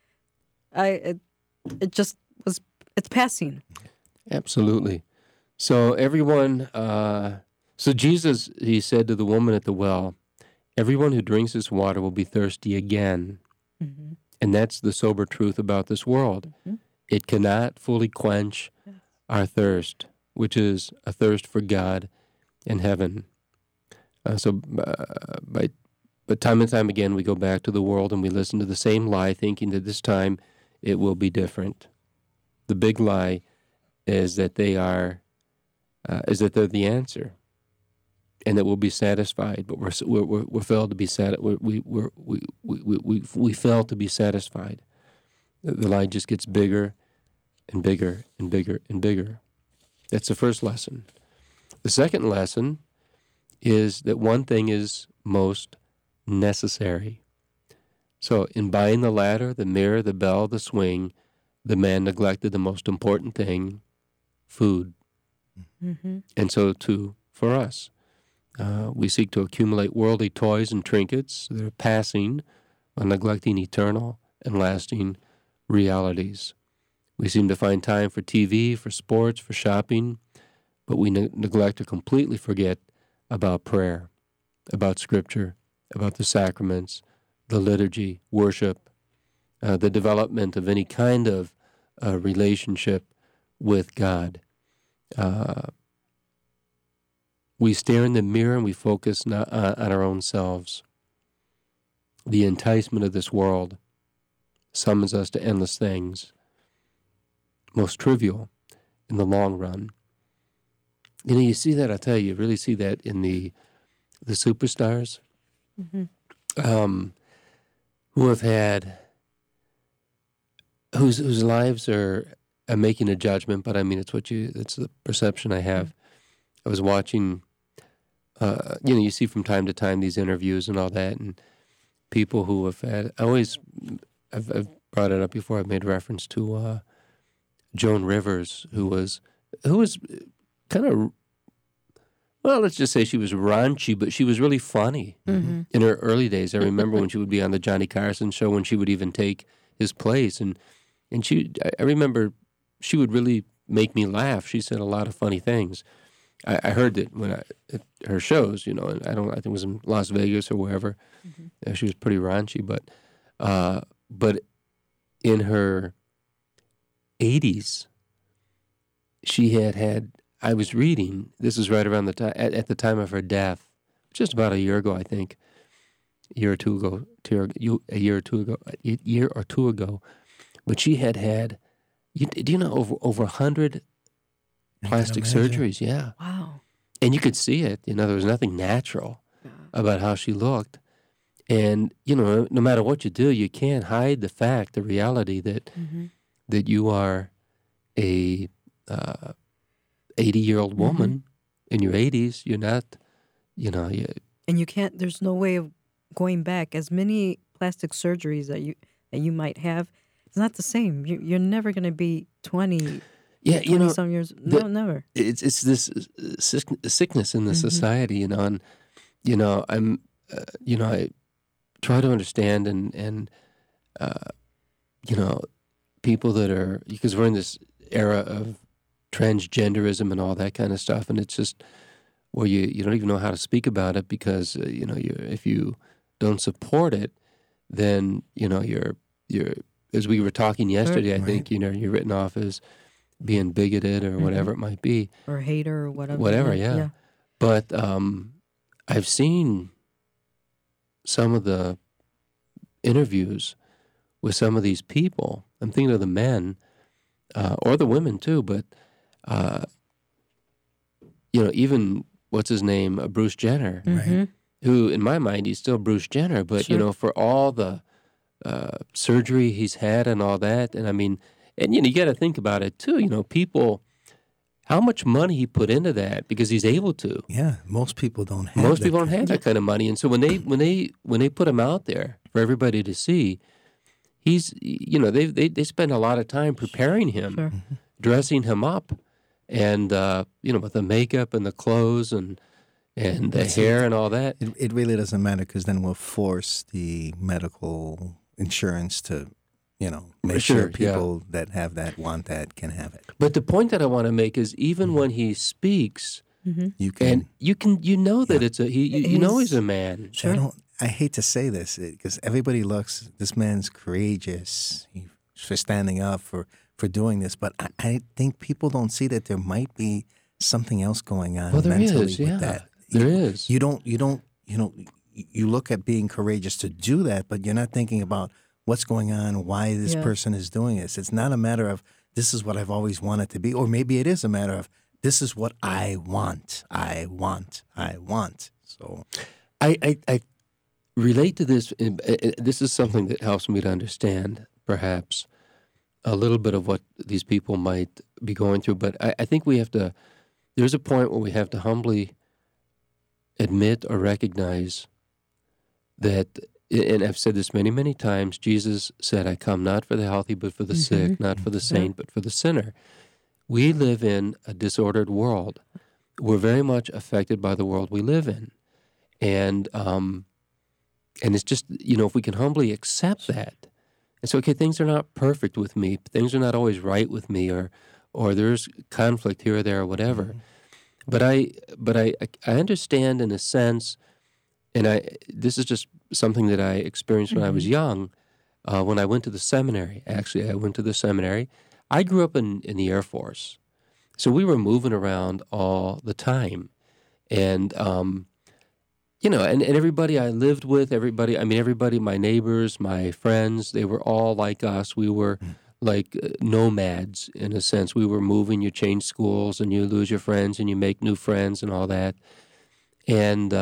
it's passing. Absolutely. So everyone, so Jesus, he said to the woman at the well, everyone who drinks this water will be thirsty again. Mm-hmm. And that's the sober truth about this world. Mm-hmm. It cannot fully quench our thirst, which is a thirst for God and heaven. But time and time again, we go back to the world and we listen to the same lie, thinking that this time it will be different. The big lie is that they're the answer, and that we'll be satisfied. But we're failed to be we fail to be satisfied. The lie just gets bigger and bigger and bigger and bigger. That's the first lesson. The second lesson is that one thing is most necessary. So in buying the ladder, the mirror, the bell, the swing, the man neglected the most important thing, food. Mm-hmm. And so too for us. We seek to accumulate worldly toys and trinkets that are passing while neglecting eternal and lasting realities. We seem to find time for TV, for sports, for shopping, but we neglect or completely forget about prayer, about Scripture, about the sacraments, the liturgy, worship, the development of any kind of relationship with God. We stare in the mirror and we focus on our own selves. The enticement of this world summons us to endless things, most trivial in the long run. You know, you see that, I tell you really see that in the superstars who have had, whose lives are making a judgment, but I mean, it's the perception I have. I was watching, you see from time to time these interviews and all that, and people who have had, I've brought it up before, I've made reference to Joan Rivers, who was kind of, well, let's just say she was raunchy, but she was really funny in her early days. I remember when she would be on the Johnny Carson show, when she would even take his place, and I remember she would really make me laugh. She said a lot of funny things. I heard that at her shows, and I think it was in Las Vegas or wherever. She was pretty raunchy, but in her 80s, she had. I was reading. This is right around the time at the time of her death, just about a year ago, I think, a year or two ago. But she had. Do you know over 100 plastic surgeries? Yeah. Wow. And you could see it. There was nothing natural about how she looked. And, no matter what you do, you can't hide the fact, the reality that that you are a 80-year-old woman in your 80s. You're not, And you can't, there's no way of going back. As many plastic surgeries that you might have, it's not the same. You're never going to be 20. Yeah, 20-some years. No, never. It's this sickness in the society, and I'm, I try to understand and people that are, because we're in this era of transgenderism and all that kind of stuff, and it's just where you don't even know how to speak about it because if you don't support it, then you're as we were talking yesterday, I think you're written off as being bigoted or whatever it might be. Or hater or whatever. Whatever, yeah. But I've seen some of the interviews with some of these people. I'm thinking of the men, or the women too, but, even, what's his name, Bruce Jenner, who, in my mind, he's still Bruce Jenner, but, for all the surgery he's had and all that, and I mean, and, you got to think about it, too. People, how much money he put into that because he's able to. Yeah, most people don't have Most people don't have that kind of money. And so when they put him out there for everybody to see, he's, they spend a lot of time preparing him, dressing him up, and, with the makeup and the clothes and the hair and all that. It really doesn't matter because then we'll force the medical insurance to make sure people that have that, want that, can have it. But the point that I want to make is even when he speaks, you can, that it's he's a man. Sure. I hate to say this because everybody looks, this man's courageous for standing up, for doing this, but I think people don't see that there might be something else going on mentally with that. There is. You look at being courageous to do that, but you're not thinking about what's going on, why this person is doing this. It's not a matter of this is what I've always wanted to be, or maybe it is a matter of this is what I want. So I relate to this. This is something that helps me to understand, perhaps, a little bit of what these people might be going through. But I think we have to, there's a point where we have to humbly admit or recognize that and I've said this many, many times, Jesus said, I come not for the healthy, but for the sick, not for the saint, but for the sinner. We live in a disordered world. We're very much affected by the world we live in. And it's just, if we can humbly accept that, and so, okay, things are not perfect with me, things are not always right with me, or there's conflict here or there or whatever. But I understand in a sense, and this is just something that I experienced when I was young, when I went to the seminary. Actually, I went to the seminary. I grew up in the Air Force, so we were moving around all the time, and and everybody I lived with, everybody, my neighbors, my friends, they were all like us. We were like nomads in a sense. We were moving. You change schools, and you lose your friends, and you make new friends, and all that. And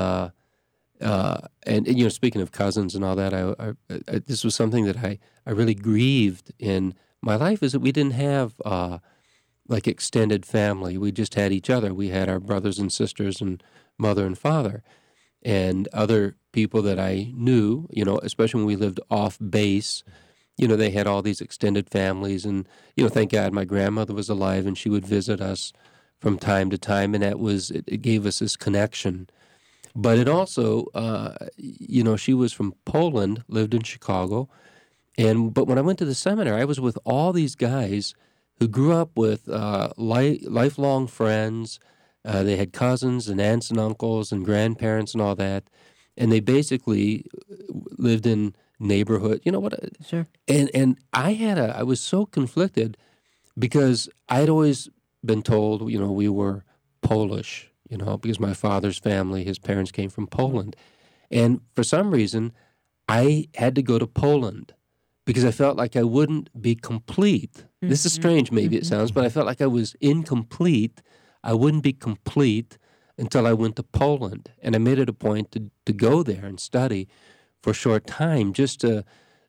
speaking of cousins and all that, I this was something that I really grieved in my life, is that we didn't have like extended family. We just had each other. We had our brothers and sisters and mother and father. And other people that I knew, especially when we lived off base, they had all these extended families. And, thank God my grandmother was alive and she would visit us from time to time. And it gave us this connection. But it also, she was from Poland, lived in Chicago. But when I went to the seminary, I was with all these guys who grew up with lifelong friends. They had cousins and aunts and uncles and grandparents and all that, and they basically lived in neighborhood. You know what? Sure. And I was so conflicted because I'd always been told, we were Polish, because my father's family, his parents came from Poland, and for some reason, I had to go to Poland because I felt like I wouldn't be complete. This is strange, maybe it sounds, but I felt like I was incomplete. I wouldn't be complete until I went to Poland, and I made it a point to go there and study for a short time, just to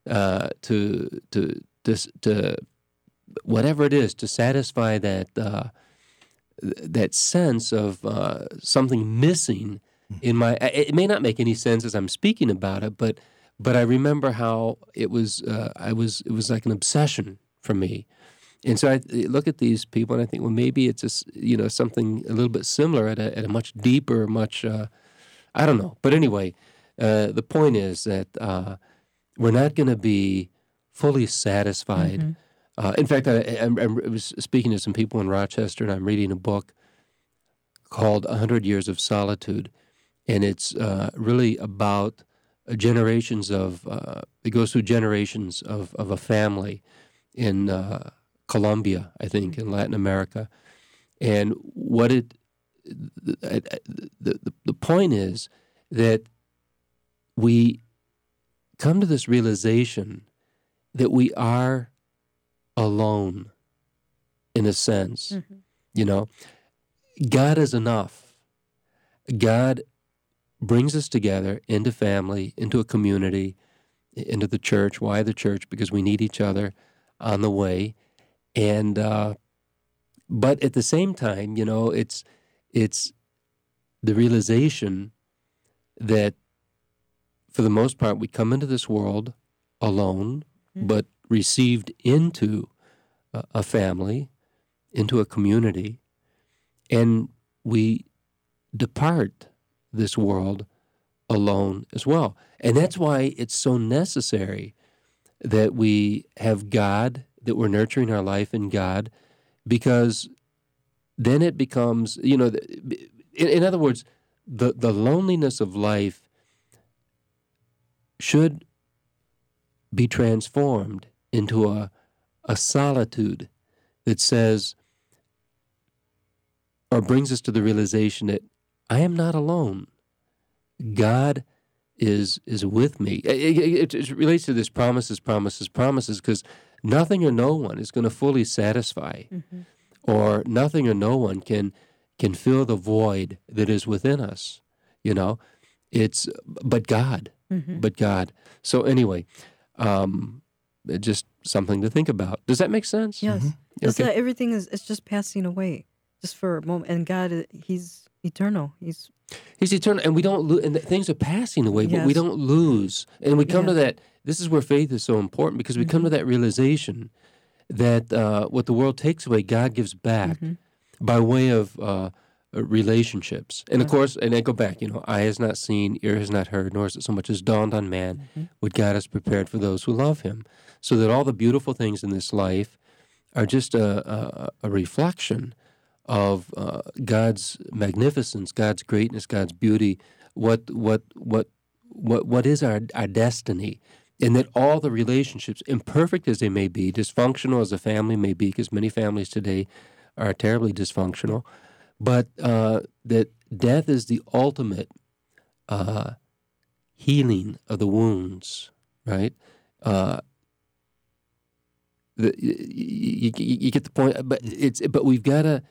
whatever it is, to satisfy that sense of something missing in my. It may not make any sense as I'm speaking about it, but I remember how it was. It was like an obsession for me. And so I look at these people and I think, well, maybe it's something a little bit similar at a much deeper, much I don't know. But anyway, the point is that we're not going to be fully satisfied. In fact, I was speaking to some people in Rochester, and I'm reading a book called 100 Years of Solitude, and it's really about generations of. It goes through generations of a family in. Colombia, I think, in Latin America, and the point is that we come to this realization that we are alone, in a sense. God is enough. God brings us together into family, into a community, into the church. Why the church? Because we need each other on the way. And but at the same time, it's the realization that for the most part we come into this world alone, but received into a family, into a community, and we depart this world alone as well. And that's why it's so necessary that we have God, that we're nurturing our life in God, because then it becomes, in other words, the loneliness of life should be transformed into a solitude that says, or brings us to the realization that I am not alone. God is with me. It relates to this promises, because nothing or no one is going to fully satisfy, or nothing or no one can fill the void that is within us. But God. So anyway, just something to think about. Does that make sense? Yes. Mm-hmm. It's that everything it's just passing away, just for a moment. And God, He's eternal. He's eternal, and we don't lose, and things are passing away, but we Yes. don't lose. And we come to that, this is where faith is so important, because we come to that realization that what the world takes away, God gives back by way of relationships. And of course, and I go back, eye has not seen, ear has not heard, nor is it so much as dawned on man what God has prepared for those who love him. So that all the beautiful things in this life are just a reflection of God's magnificence, God's greatness, God's beauty, what is our destiny, and that all the relationships, imperfect as they may be, dysfunctional as a family may be, because many families today are terribly dysfunctional, but that death is the ultimate healing of the wounds, right? You get the point, but we've got to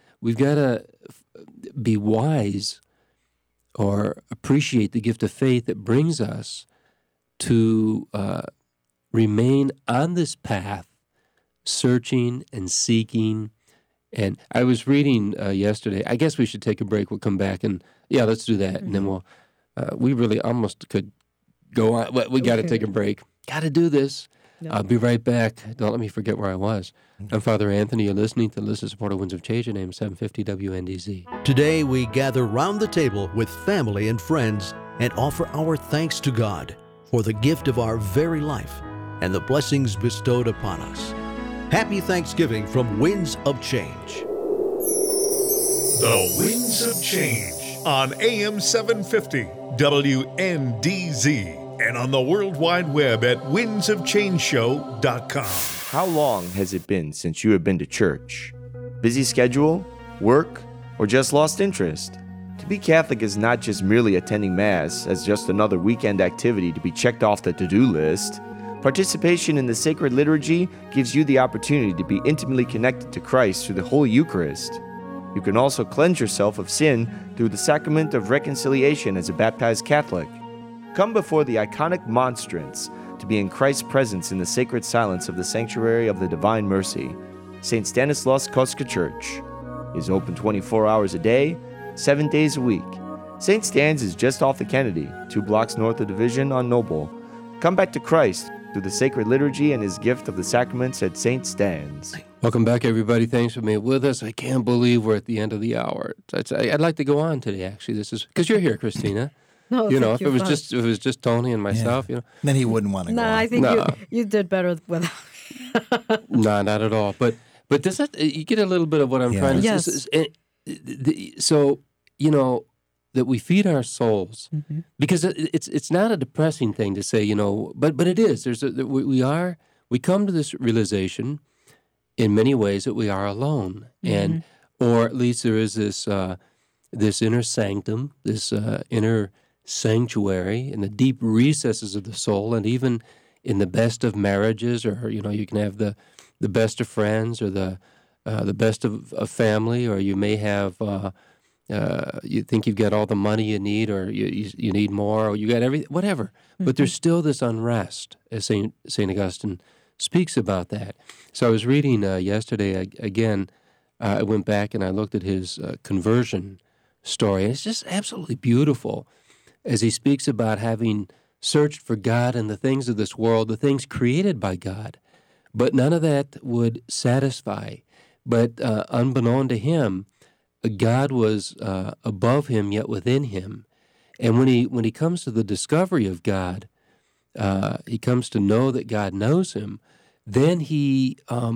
be wise or appreciate the gift of faith that brings us to remain on this path, searching and seeking. And I was reading yesterday. I guess we should take a break. We'll come back and let's do that, and then we'll. We really almost could go on. We got to take a break. Got to do this. No. I'll be right back. Don't let me forget where I was. I'm Father Anthony. You're listening to Listener Supported Winds of Change. Your name is 750 WNDZ. Today we gather round the table with family and friends and offer our thanks to God for the gift of our very life and the blessings bestowed upon us. Happy Thanksgiving from Winds of Change. The Winds of Change on AM 750 WNDZ and on the World Wide Web at windsofchangeshow.com. How long has it been since you have been to church? Busy schedule, work, or just lost interest? To be Catholic is not just merely attending Mass as just another weekend activity to be checked off the to-do list. Participation in the sacred liturgy gives you the opportunity to be intimately connected to Christ through the Holy Eucharist. You can also cleanse yourself of sin through the sacrament of reconciliation as a baptized Catholic. Come before the iconic monstrance to be in Christ's presence in the sacred silence of the Sanctuary of the Divine Mercy. St. Stanislaus Kostka Church is open 24 hours a day, 7 days a week. St. Stan's is just off the Kennedy, 2 blocks north of Division on Noble. Come back to Christ through the sacred liturgy and his gift of the sacraments at St. Stan's. Welcome back, everybody. Thanks for being with us. I can't believe we're at the end of the hour. I'd like to go on today, actually. This is because you're here, Christina. No, if it was just Tony and myself, then he wouldn't want to go. No, I think you did better without. No, not at all. But does that you get a little bit of what I'm trying to say? Yes. So that we feed our souls because it's not a depressing thing to say, but it is. We come to this realization in many ways that we are alone, and or at least there is this inner sanctum, this inner sanctuary in the deep recesses of the soul, and even in the best of marriages, or you can have the best of friends, or the best of family, or you may have you think you've got all the money you need, or you need more, or you got everything, whatever. But there's still this unrest, as Saint Augustine speaks about that. So I was reading yesterday again. I went back and I looked at his conversion story. It's just absolutely beautiful as he speaks about having searched for God and the things of this world, the things created by God. But none of that would satisfy. But unbeknown to him, God was above him, yet within him. And when he comes to the discovery of God, he comes to know that God knows him. Then he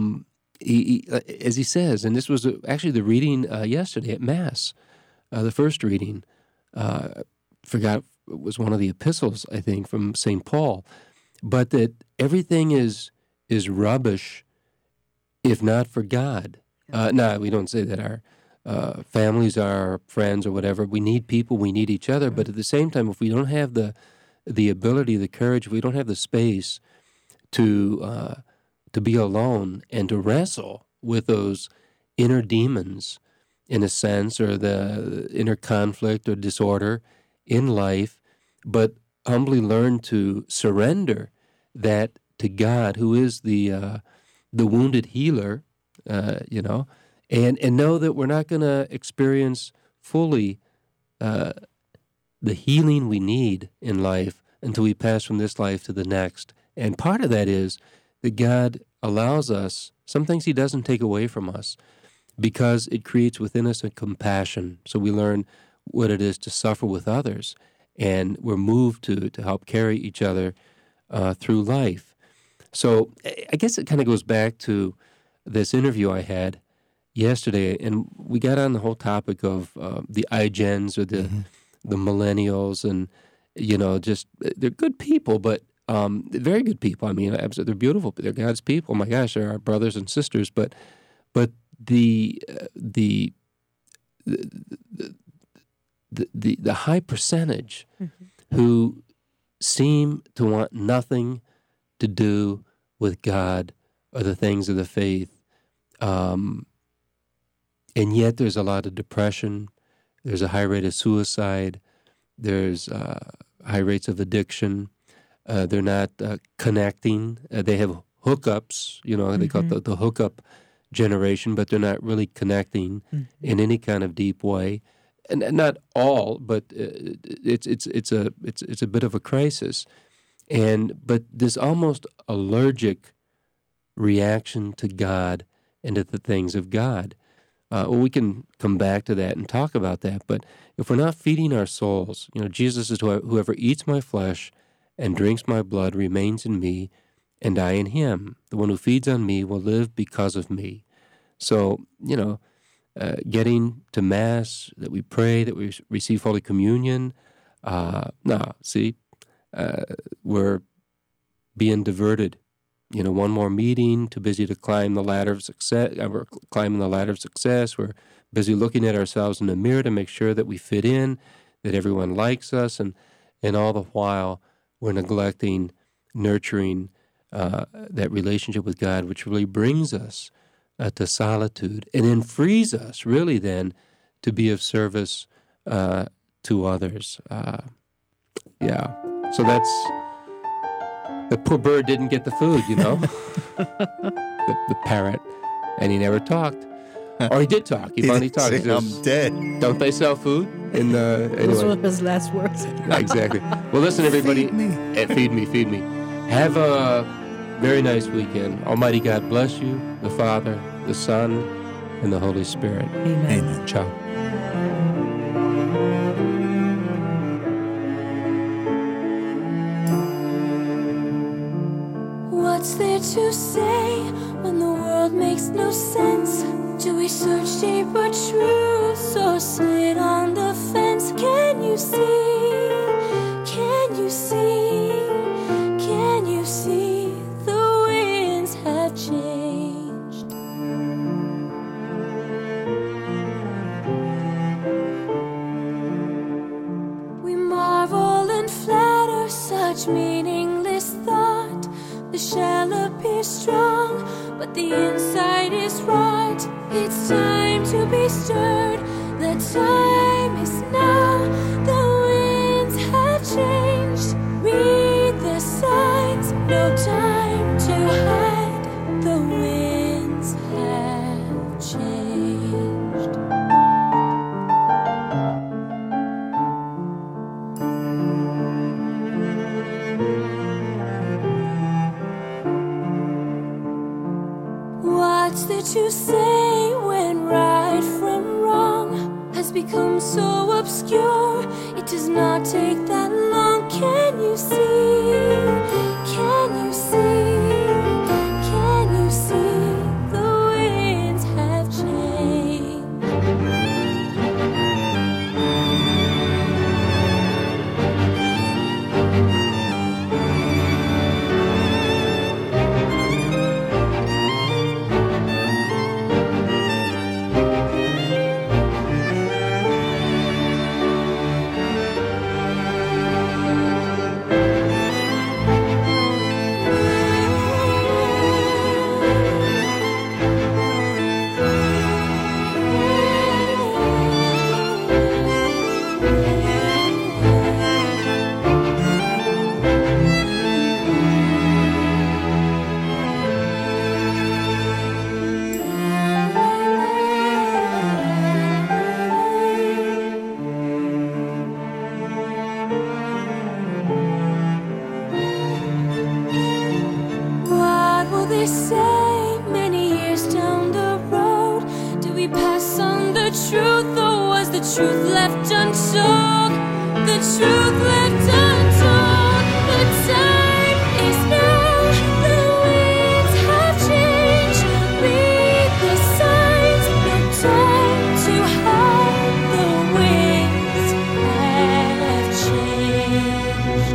as he says, and this was actually the reading yesterday at Mass, the first reading, forgot it was one of the epistles, I think, from St. Paul, but that everything is rubbish if not for God. No, we don't say that our families are friends or whatever. We need people, we need each other, but at the same time, if we don't have the ability, the courage, we don't have the space to be alone and to wrestle with those inner demons, in a sense, or the inner conflict or disorder in life, but humbly learn to surrender that to God, who is the wounded healer, and know that we're not going to experience fully the healing we need in life until we pass from this life to the next. And part of that is that God allows us, some things He doesn't take away from us, because it creates within us a compassion. So we learn what it is to suffer with others, and we're moved to help carry each other through life. So I guess it kind of goes back to this interview I had yesterday, and we got on the whole topic of the iGens or the millennials, and just they're good people, but very good people. I mean, they're beautiful. They're God's people. Oh my gosh, they're our brothers and sisters. But the high percentage who seem to want nothing to do with God or the things of the faith, and yet there's a lot of depression. There's a high rate of suicide. There's high rates of addiction. They're not connecting. They have hookups. They call it the hookup generation, but they're not really connecting in any kind of deep way. And not all, but it's a bit of a crisis. But this almost allergic reaction to God and to the things of God. We can come back to that and talk about that. But if we're not feeding our souls, Jesus is whoever eats my flesh and drinks my blood remains in me, and I in him. The one who feeds on me will live because of me. So, getting to Mass, that we pray, that we receive Holy Communion, we're being diverted. One more meeting, too busy to climb the ladder of success. We're climbing the ladder of success. We're busy looking at ourselves in the mirror to make sure that we fit in, that everyone likes us, and all the while we're neglecting, nurturing that relationship with God, which really brings us to solitude, and then frees us, really, then, to be of service to others. So that's... The poor bird didn't get the food, the parrot, and he never talked. Or he did talk. He finally talked. I'm dead. Don't they sell food? Anyway. Those were his last words. Exactly. Well, listen, everybody. Feed me. Have a very nice weekend. Almighty God bless you, the Father, the Son, and the Holy Spirit. Amen. Ciao. What's there to say when the world makes no sense? Do we search deeper truths or sit on the fence? Can you see? Can you see? Can you see the winds have changed? We marvel and flatter such meaningless thought. The shell appears strong, but the inside is rot. It's time to be stirred. The time is now. The winds have changed. Read the signs. No time to hide. The winds have changed. What's there to say when right from wrong has become so obscure? It does not take that long. Can you see? Can you see? Can you see the winds have changed? they say many years down the road? Do we pass on the truth, or was the truth left untold? The truth left untold. The time is now. The winds have changed. Read the signs. No time to hide. The winds have changed.